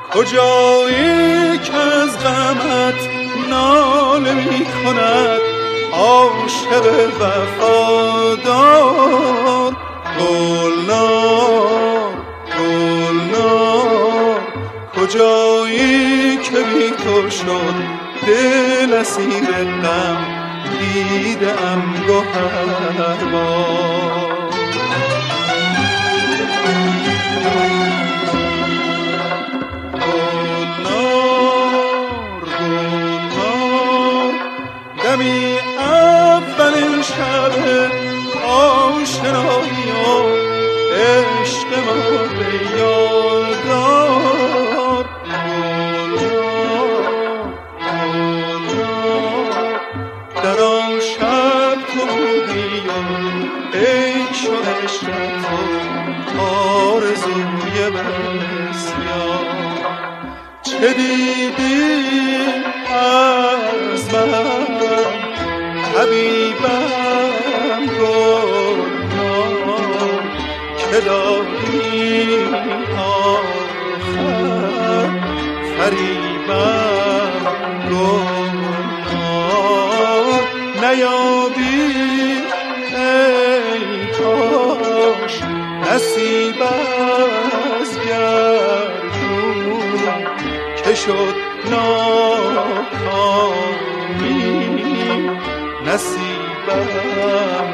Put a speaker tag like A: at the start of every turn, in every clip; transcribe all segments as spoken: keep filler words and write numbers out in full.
A: کجایی که از غمت ناله می کند عاشق وفادار؟ گلنار گلنار کجایی که بی تو شد دل اسیر غم دیدم گوهربار. گلنار گلنار دمی اولین شب آشنایی و عشق ما به یادار. گلنار گلنار در آن شب تو بودی و عشق و عشق تو آرزوی بسیار. چه دیدی از من حبیبم گلنار که داری آخر فریبم گلنار. نیابی ای کاش نصیب از گردون که شد ناکامی نصیبم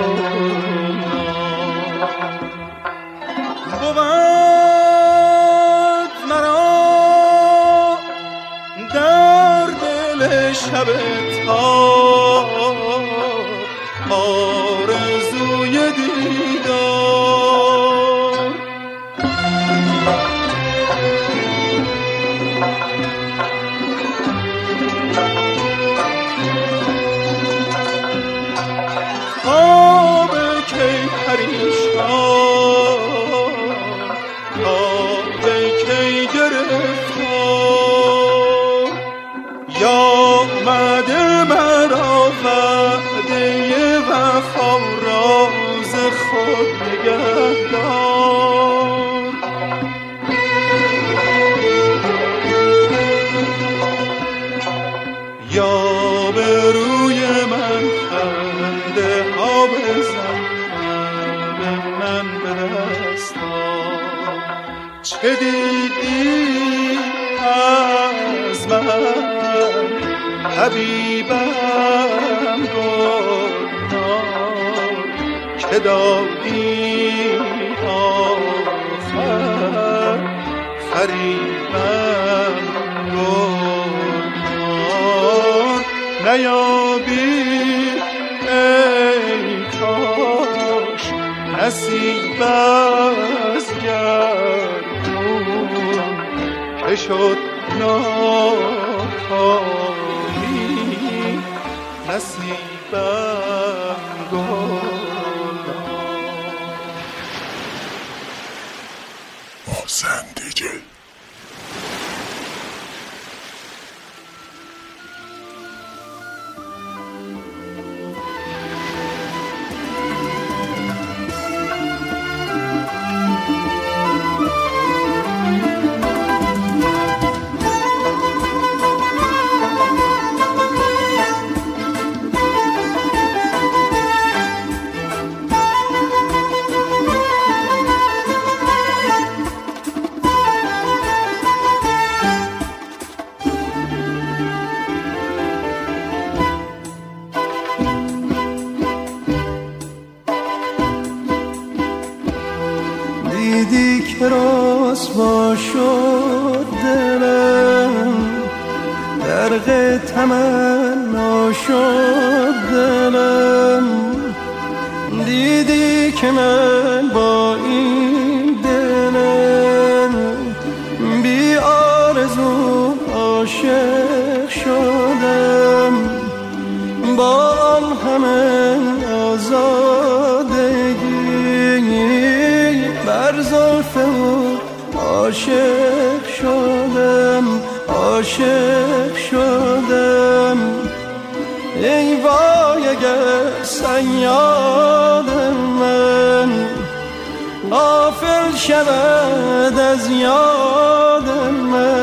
A: گلنار. بود مرا در دل شب تار آرزوی دیدار. خواب کی پریشان خواب کی گرفتار یامده مرا وعده وفا راز خود نگهدار. یا به روی من خنده ها بزن به من به دستار. چه دیدی از من حبیبم گلنار که دادی آخر فریبم گلنار. نیابی ای کاش نصیب از گردون که شد ناکامی نصیبم گلنار.
B: محسن دیجی
C: دیدی که رسوا شد دلم غرق تمنا شد دلم. دیدی که من با این دلم بی آرزو عاشق شدم. با آن همه آزادگی بر زلف او عاشق شدم عاشق شدم. ای وای اگر صیاد من غافل شود از یاد من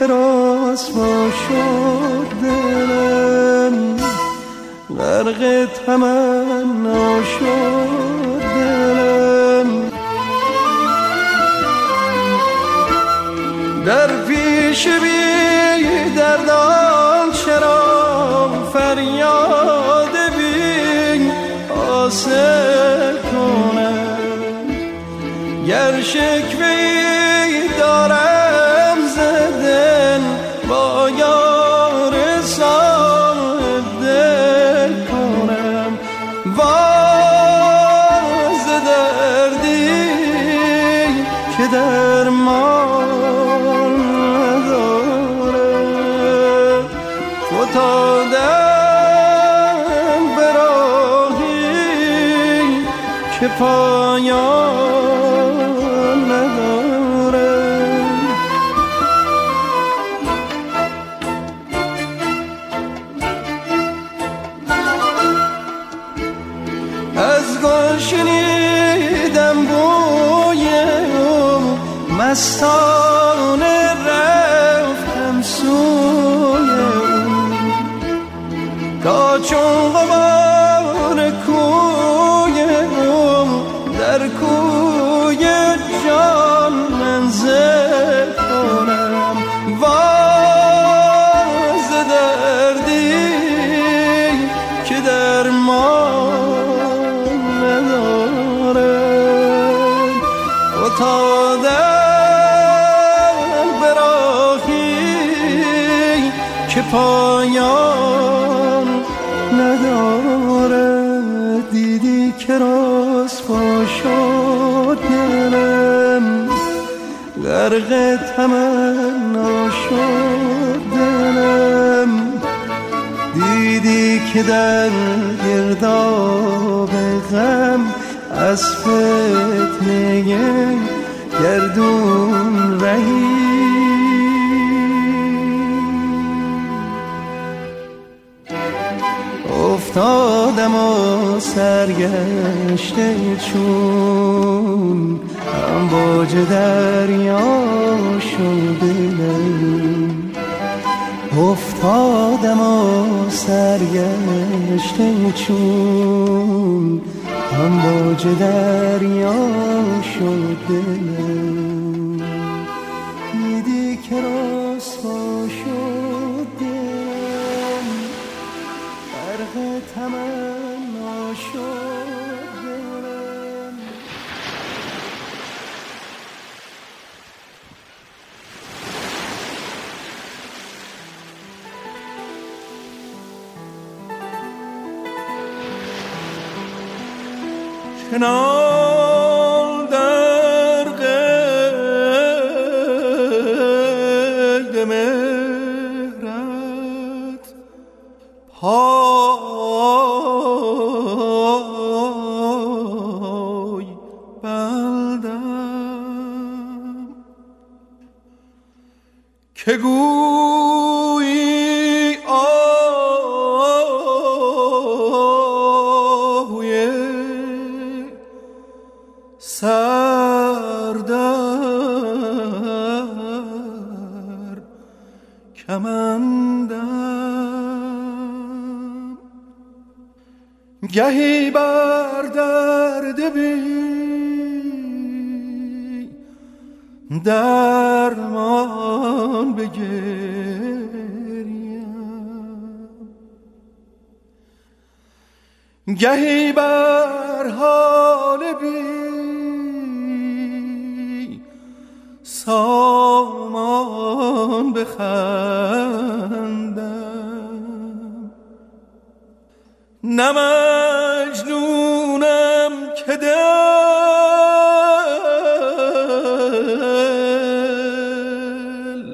C: که رسوا شد دلم، غرق تمنا شد دلم. در پیش بی دردان چرا فریاد بی حاصل کنم؟ گر شکوه‌ای دارم ز دل با یار صاحب دل کنم. واز دردی که درمان نداره، فتادم به راهی که پایان نداره. از گل شنیدم بوی او، مستانه رفتم سوی او، تا چون غبار کوی او در کوی جان منزل کنم. واز دردی که درمان نداره، افتادم به راهی که پایان نداره. دیدی که رسوا شد دلم، غرق تمنا شد دلم. دیدی که در گرداب غم از فتنه گردون رهی. افتادم و سرگشته چون امواج دریا شد دلم. افتادم و سرگشته چون امواج دریا شد دلم. دیدی که رسوا شد دلم، غرق تمنا شد دلم.
A: کنال در قید مهرت پای بندم، که گویی آهوی سردر کمندم. گهی بر درد بی درمان بگریم، گهی بر حال بی سامان بخندم. نه مجنونم که دل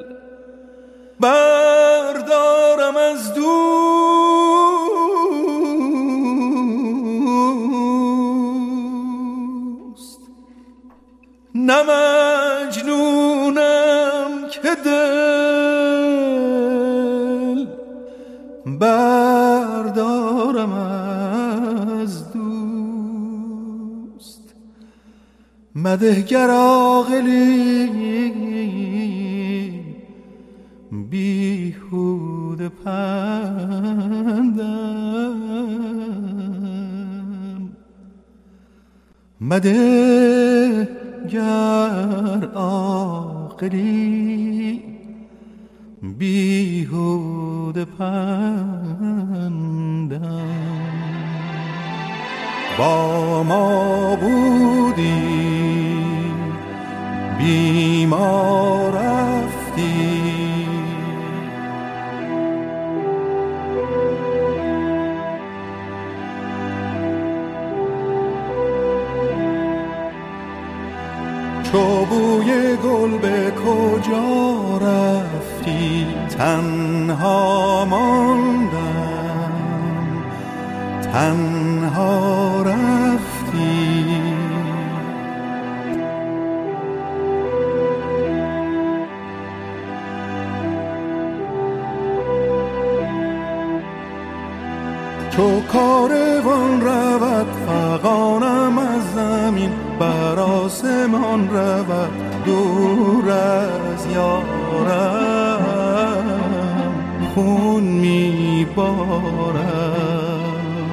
A: بردارم از دوست، نه مجنونم که دل بردارم از دوست. مده گر عاقلی
C: بیهوده پندم مده گر عاقلی بیهوده پندم با ما بودی بی ما رفتی چو بوی گل به کجا رفتی تنها ماندم تنها رفتی چو کاروان رود فغانم از زمین بر آسمان رود دور از یارم خون میبارم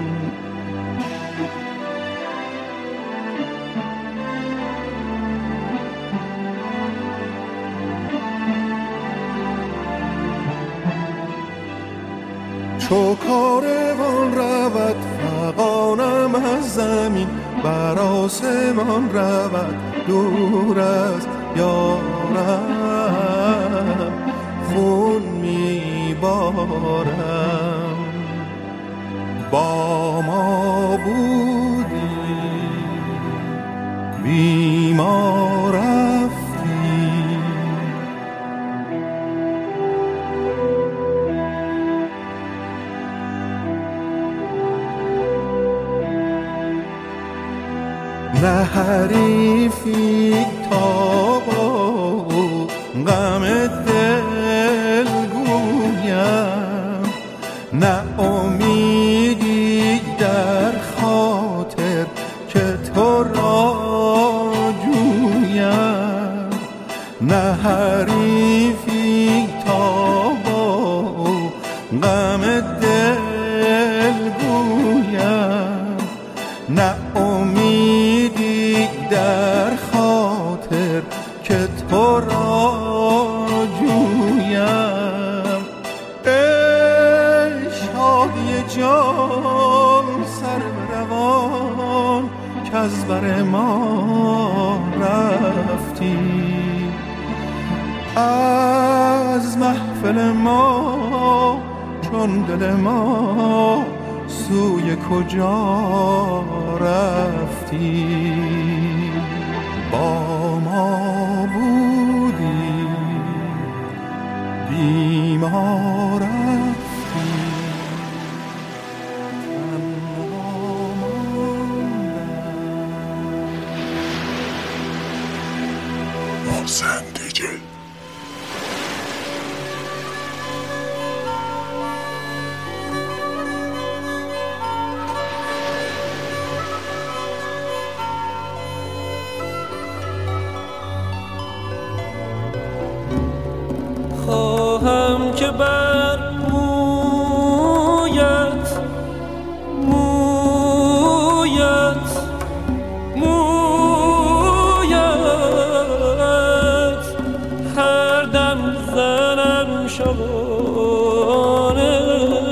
C: چو کاروان رود فغانم از زمین بر آسمان رود دور از یارم خون میبارم با ما بودی بی ما رفتی نه حریفی تا با غم دل گویم نه امیدی در خاطر که تو را جویم نه حریفی تا با غم دل گویم نه امیدی در خاطر که تو را جویم ای شادی جان سر روان که از بر ما رفتی از محفل ما چون دل ما سوی کجا رفتی با ما بودی بی ما رفتی
B: محسن دیجی
D: خواهم که بر مویت مویت مویت هر دم زنم شبانه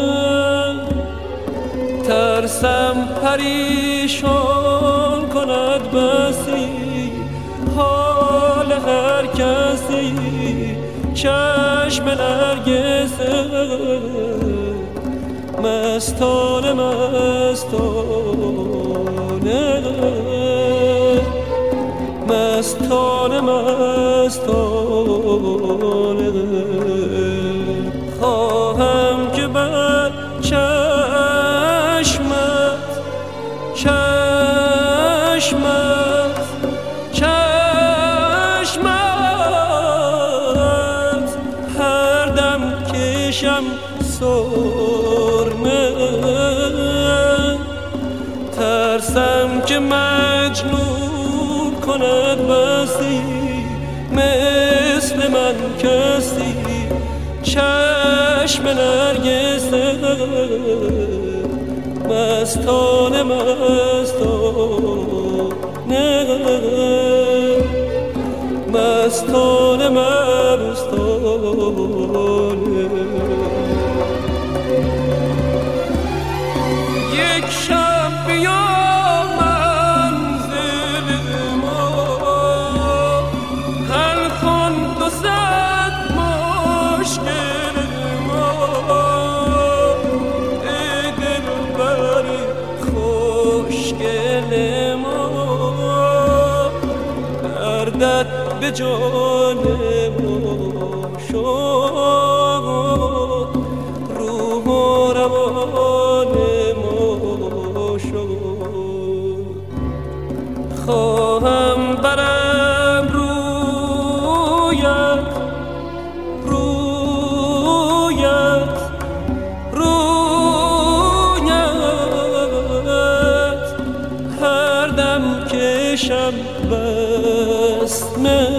D: ترسم پریشان کند بسی حال هر کسی چشم نرگسه مستانه مستانه مستانه مستانه خواهم که بر چشمت چشمت چشمت هر دم کشم سرمه ترسم که مجنون کند بسی مثل من کسی چشم نرگسه مستانه مستانه مستانه مستانه یک شب بیا منزل ما حل کن دو صد مشکل ما ای دلبر خوشگل ما دردت به جان ما شد روح و روان ما شد خواهم برم رویت رویت رویت هر دم کشم بسمه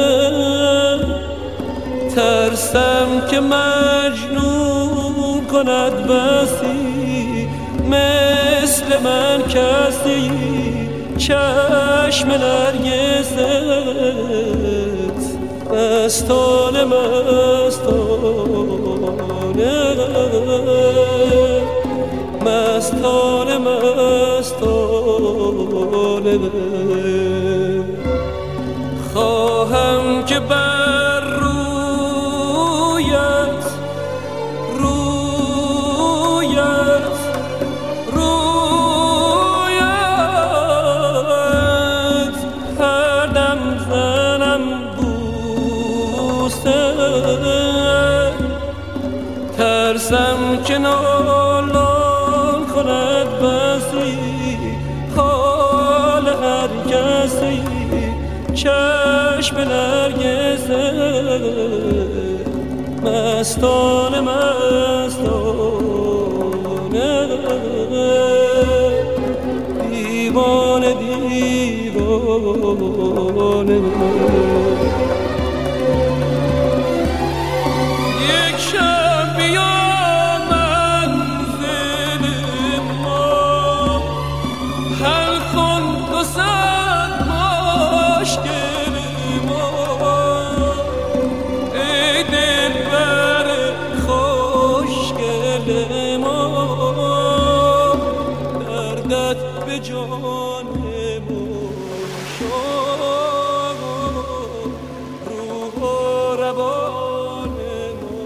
D: ترسم که مجنون کند بسی مثل من کسی چشم نرگست مستانه مستانه مستانه مستانه خواهم که بر رویت رویت رویت هر دم زنم بوسه ترسم که نالان کند بسی حال هر کسی چشم نرگسه مستانه مستانه دیوانه دیوانه یک شب بیا منزل ما حل کن دو صد مشکل ما ای دلبر خوشگل ما دردت به جان ما شد روح و روان ما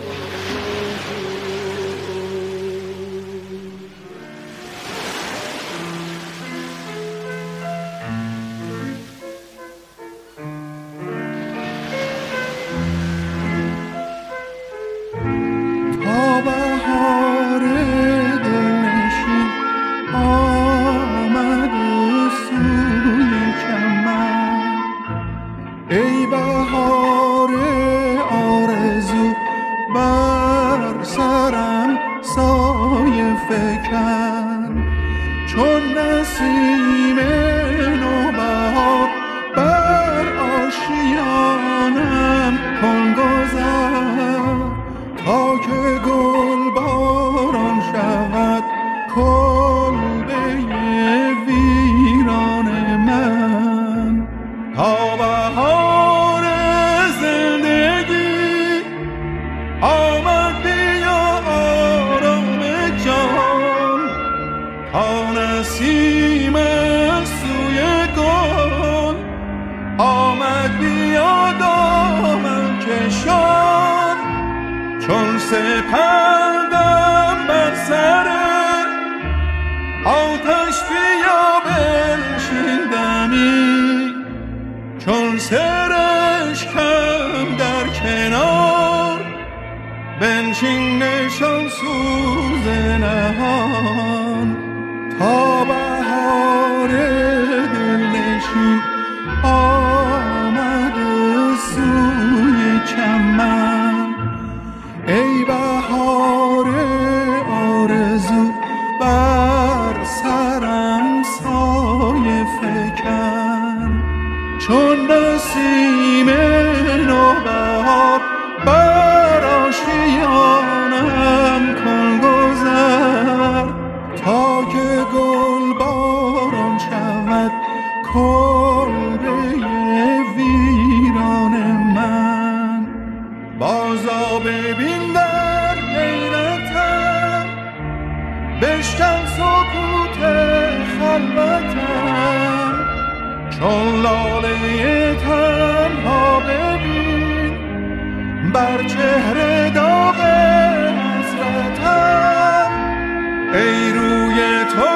C: تا بهار دلنشین آمد سوی چمن ای بهار آرزو بر سرم سایه فکن چون نسیم نوبهار بر آشیانم کن گذر تا که گل باران شود کلبه ویران من تا بهار زندگی آمد بیا آرام جان تا نسیم سوی گل آمد بیا دامن کشان چون سپندم بر سر آتش بیا بنشین دمی چون سرشکم در کنار بنشین نشان سوز نهان تا بهار دلنشین آمد سوی چمن ای بهار آرزو بر سرم سایه فکن چون نسیم نوبهار بر آشیانم کلبه ویران من. بازا ببین در حیرتم، بشکن سکوت خلوتم، چون لاله تنها ببین بر چهره داغ حسرتم. ای روی تو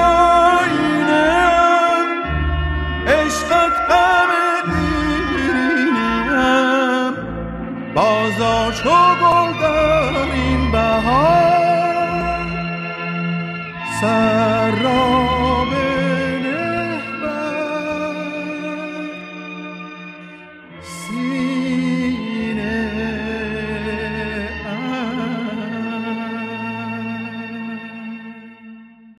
C: آینه‌ام، عشقت همه دیرینه‌ام، بازا چو گل در این بهار سر را